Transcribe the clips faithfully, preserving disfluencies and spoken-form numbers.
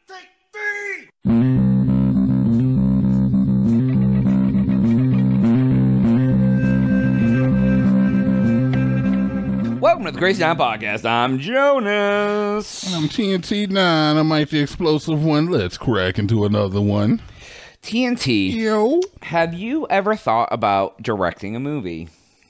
take three! Welcome to the Crazy Town Podcast. I'm Jonas. And I'm T N T nine. I'm Mike the Explosive One. Let's crack into another one. T N T, Yo. have you ever thought about directing a movie?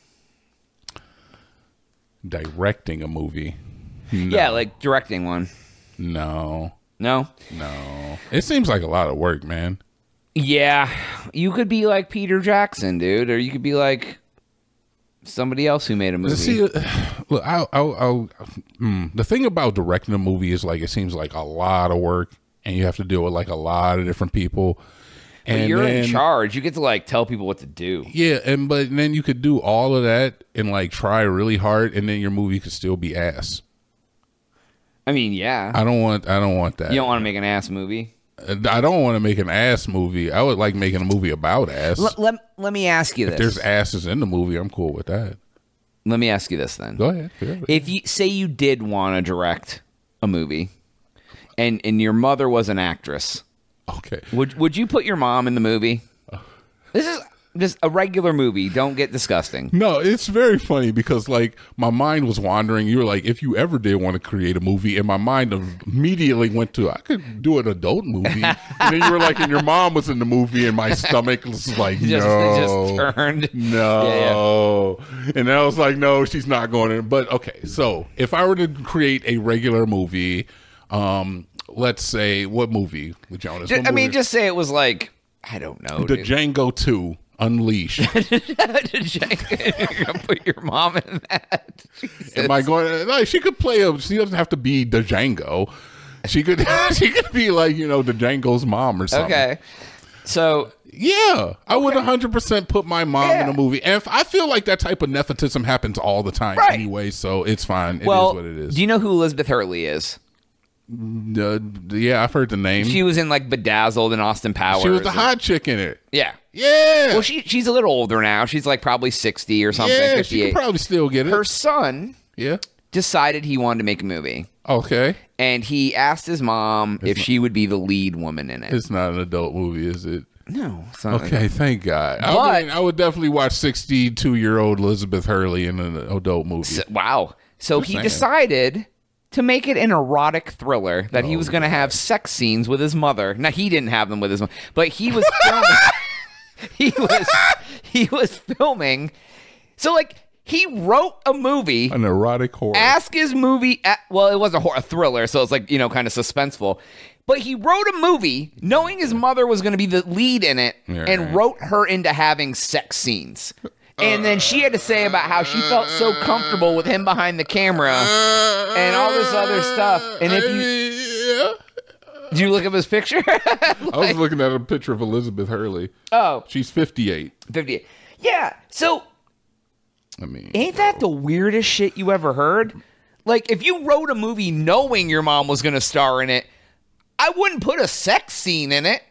Directing a movie? No. Yeah, like directing one. No. No? No. It seems like a lot of work, man. Yeah. You could be like Peter Jackson, dude, or you could be like somebody else who made a movie. See, look, I, I, I, mm, the thing about directing a movie is like it seems like a lot of work, and you have to deal with like a lot of different people. But And you're then, in charge. You get to like tell people what to do. Yeah, and but then you could do all of that and like try really hard, and then your movie could still be ass. I mean, yeah. I don't want. I don't want that. You don't want to make an ass movie? I don't want to make an ass movie. I would like making a movie about ass. L- let, let me ask you If this. there's asses in the movie, I'm cool with that. Let me ask you this then. Go ahead. Go ahead. If you say you did want to direct a movie and and your mother was an actress, Okay. would would you put your mom in the movie? This is just a regular movie. Don't get disgusting. No, it's very funny because like my mind was wandering. You were like, if you ever did want to create a movie, and my mind immediately went to I could do an adult movie. And then you were like, and your mom was in the movie, and my stomach was like, Just, no, it just turned. no. Yeah, And then I was like, no, she's not going in. But okay, so if I were to create a regular movie, um, let's say what movie with Jonas? Ju- What I mean, movie? just say it was like I don't know. the dude. Django two Unleashed. You're gonna put your mom in that. Jesus. Am I going? Like, she could play a. She doesn't have to be the Django. She could. She could be like you know the Django's mom or something. Okay, so Yeah, I would one hundred percent put my mom Yeah. in a movie, and if, I feel like that type of nepotism happens all the time Right. anyway, so it's fine. It well, is what it is. do you know who Elizabeth Hurley is? Uh, yeah, I've heard the name. She was in like Bedazzled and Austin Powers. She was the and- hot chick in it. Yeah. Yeah. Well, she she's a little older now. She's like probably sixty or something. yeah, she fifty-eight. could probably still get it. Her son yeah. decided he wanted to make a movie, Okay. and he asked his mom if she would be the lead woman in it. It's not an adult movie, is it? No, it's not. Okay, thank God. I, But- mean, I would definitely watch sixty-two-year-old Elizabeth Hurley in an adult movie. So- wow. So Just he saying. decided to make it an erotic thriller that he Oh, was going to have sex scenes with his mother. Now he didn't have them with his mother, but he was filming. he was he was filming. So like he wrote a movie. An erotic horror. Ask his movie. At, well, it was a, horror, a thriller, so it's like you know, kind of suspenseful. But he wrote a movie knowing his mother was going to be the lead in it, Yeah. and wrote her into having sex scenes. And then she had to say about how she felt so comfortable with him behind the camera and all this other stuff. And if you Yeah. did you look up his picture? I was looking at a picture of Elizabeth Hurley. Oh, She's fifty-eight. fifty-eight. Yeah. So I mean, ain't that the weirdest shit you ever heard? Like, if you wrote a movie knowing your mom was going to star in it, I wouldn't put a sex scene in it.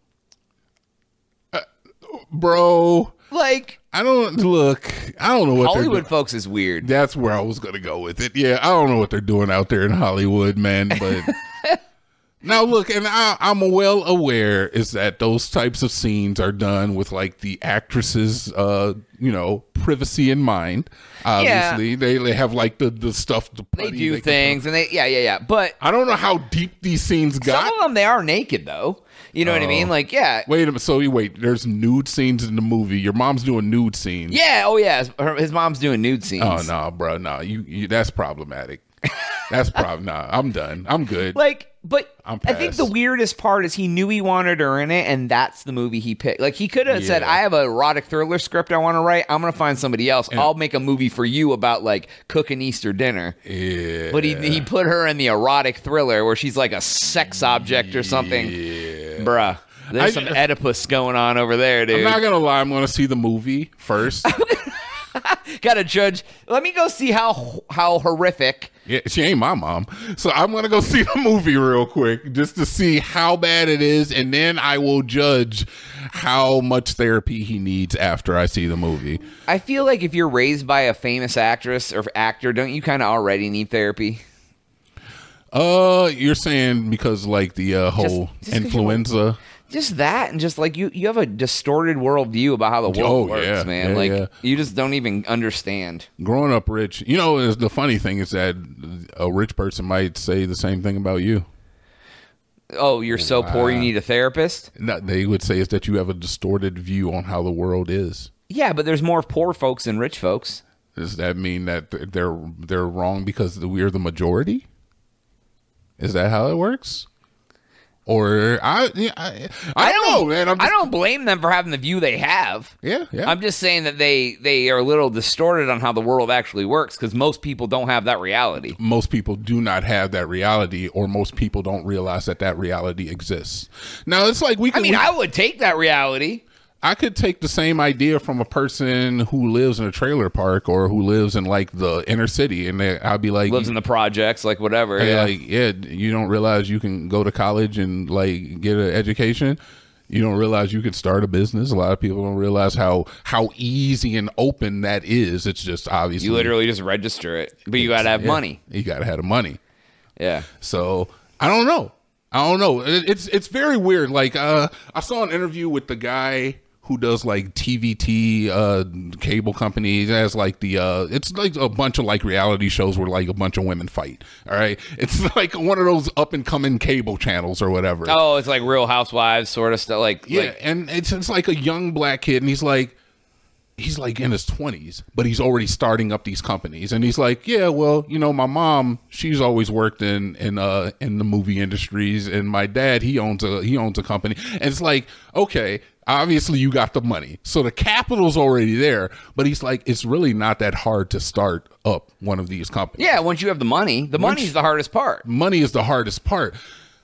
bro, Like, I don't look. I don't know what Hollywood they're doing. folks is weird. That's where I was gonna go with it. Yeah, I don't know what they're doing out there in Hollywood, man. But now look, and I, I'm well aware is that those types of scenes are done with like the actresses, uh, you know, privacy in mind. Obviously, they they have like the the stuff. The They putty do can things, and they, yeah, yeah, yeah. But I don't know how deep these scenes some got. of them, they are naked, though. You know what I mean? Like, yeah. Wait a minute. So you wait. There's nude scenes in the movie. Your mom's doing nude scenes. Yeah, oh, yeah. His, her, his mom's doing nude scenes. Oh no, bro. No, you, you that's problematic. That's problem. Nah, I'm done. I'm good. Like, but I'm I think past. the weirdest part is he knew he wanted her in it, and that's the movie he picked. Like, he could have said, Yeah. I have an erotic thriller script I want to write. I'm going to find somebody else. I'll make a movie for you about, like, cooking Easter dinner. Yeah. But he he put her in the erotic thriller where she's like a sex object or something. Yeah. Bruh. There's I- some Oedipus going on over there, dude. I'm not gonna lie. I'm gonna see the movie first. Gotta judge. Let me go see how how horrific. Yeah, she ain't my mom, so I'm gonna go see the movie real quick just to see how bad it is, and then I will judge how much therapy he needs after I see the movie. I feel like if you're raised by a famous actress or actor, don't you kind of already need therapy? Uh, you're saying because like the uh, whole Just- just 'cause influenza. Just that, and just like you, you have a distorted worldview about how the world Oh, works, yeah. man. Yeah, like yeah. you just don't even understand. Growing up rich, you know, is the funny thing is that a rich person might say the same thing about you. Oh, you're so poor, you need a therapist. Not, they would say is that you have a distorted view on how the world is. Yeah, but there's more poor folks than rich folks. Does that mean that they're they're wrong because we're the majority? Is that how it works? Or I, yeah, I, I, don't know, man. I'm just, I don't blame them for having the view they have. Yeah, yeah. I'm just saying that they they are a little distorted on how the world actually works because most people don't have that reality. Most people do not have that reality, or most people don't realize that that reality exists. Now it's like we. I Can, mean, we, I would take that reality. I could take the same idea from a person who lives in a trailer park or who lives in like the inner city, and they, I'd be like, Lives in the projects, like whatever. Hey, Yeah. like, yeah, you don't realize you can go to college and like get an education. You don't realize you could start a business. A lot of people don't realize how how easy and open that is. It's just obviously You literally just register it, but you got to have yeah, money. You got to have the money. Yeah. So I don't know. I don't know. It, it's it's very weird. Like uh, I saw an interview with the guy who does like T V T uh cable companies, has like the uh it's like a bunch of like reality shows where like a bunch of women fight. All right, it's like one of those up and coming cable channels or whatever. Oh, it's like Real Housewives sort of stuff. Like yeah, like, and it's it's like a young black kid, and he's like he's like in his twenties, but he's already starting up these companies, and he's like, yeah, well, you know, my mom, she's always worked in in uh in the movie industries, and my dad, he owns a he owns a company, and it's like, okay, obviously you got the money, so the capital's already there, but he's like, it's really not that hard to start up one of these companies. yeah, once you have the money, the Once- money's the hardest part. Money is the hardest part,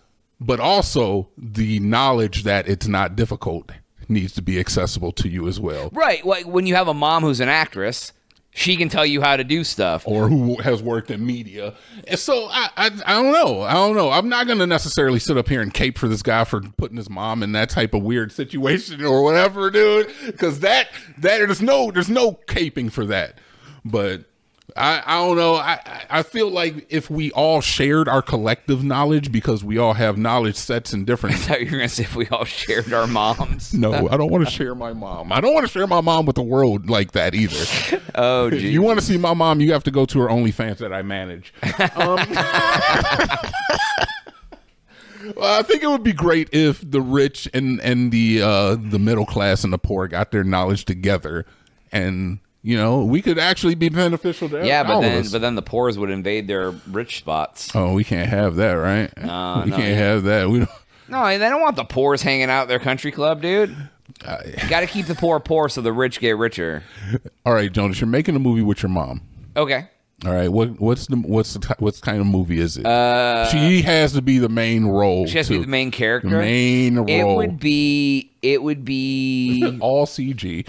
but also the knowledge that it's not difficult needs to be accessible to you as well. Right. Like when you have a mom who's an actress, she can tell you how to do stuff. Or who has worked in media. And so I, I I don't know. I don't know. I'm not going to necessarily sit up here and cape for this guy for putting his mom in that type of weird situation or whatever, dude. Because that that there's no there's no caping for that. But I, I don't know. I, I I feel like if we all shared our collective knowledge, because we all have knowledge sets in different. I thought you were going to say if we all shared our moms. No, I don't want to share my mom. I don't want to share my mom with the world like that either. Oh, If geez. you want to see my mom, you have to go to her OnlyFans that I manage. Um, well, I think it would be great if the rich and and the uh, the middle class and the poor got their knowledge together, and you know we could actually be beneficial to Yeah, all but of then us. but then the poors would invade their rich spots. Oh, we can't have that, right? No, we no, can't yeah. have that. We don't. No, they don't want the poors hanging out at their country club, dude. Uh, You got to keep the poor poor so the rich get richer. all right, Jonas, you're making a movie with your mom. Okay. All right, what what's the what's the what's kind of movie is it? Uh, she has to be the main role. She has to too. be the main character. The main role. It would be. It would be. all C G.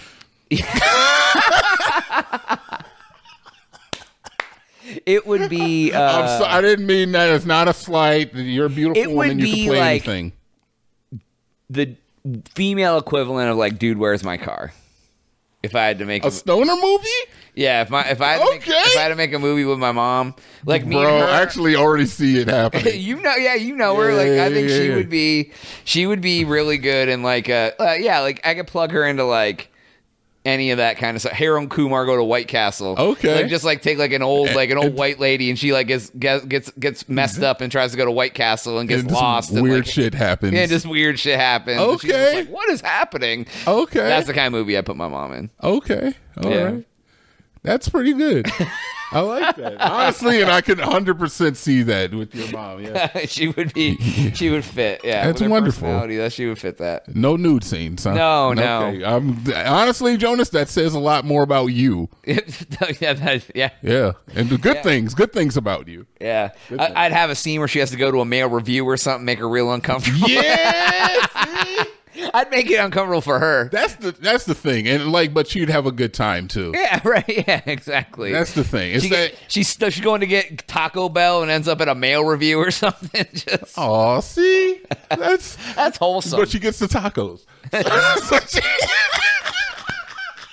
It would be. Uh, I'm so, I didn't mean that. It's not a slight. You're a beautiful It would woman. You be can play like- anything. the female equivalent of like, dude, where's my car? If I had to make A stoner movie? yeah, if my if I had to make, Okay. if I had to make a movie with my mom, like me Bro, and her, I actually already see it happening. you know, yeah, you know her. Yeah, Like, yeah, I think yeah, she yeah. would be, she would be really good in like, uh, uh, yeah, like I could plug her into like any of that kind of stuff. Harold and Kumar go to White Castle. Okay. like just like take like an old like an old white lady, and she like gets gets gets, gets messed up and tries to go to White Castle and gets And just lost. and, weird like, shit happens. Yeah, just weird shit happens. And she's just Okay. like, what is happening? Okay. That's the kind of movie I put my mom in. Okay. All right. Yeah. That's pretty good. I like that. Honestly, and I can one hundred percent see that with your mom. Yeah. she would be, she would fit. Yeah, That's with her wonderful. personality, That she would fit that. No nude scenes, huh? No, no. Okay. Um, honestly, Jonas, that says a lot more about you. yeah, that, yeah, Yeah. And the good Yeah. things, good things about you. yeah. Good I, thing. I'd have a scene where she has to go to a male review or something, make her real uncomfortable. Yeah. see? I'd make it uncomfortable for her. That's the that's the thing, and like, but you'd have a good time too. Yeah, right. Yeah, exactly. That's the thing. It's she that. get, she's st- she's going to get Taco Bell and ends up at a male review or something. Just Oh, see, that's. that's wholesome. But she gets the tacos. So she-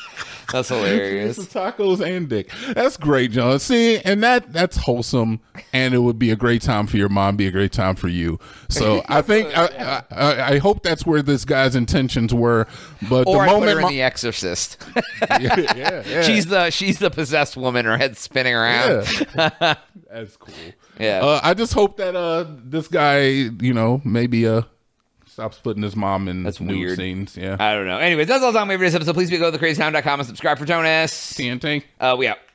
That's hilarious. Some tacos and dick. That's great, John. See, and that that's wholesome, and it would be a great time for your mom, be a great time for you. So I think I, I, I hope that's where this guy's intentions were. But Or the I put moment her in my- The Exorcist. yeah, yeah, yeah. She's the she's the possessed woman. Her head's spinning around. Yeah. That's cool. Yeah. Uh, I just hope that uh this guy, you know, maybe uh stops putting his mom in That's nude weird. scenes. Yeah. I don't know. Anyways, that's all the time we have for this episode. Please be go to the crazy town dot com and subscribe for Jonas. T N T. Uh, we out.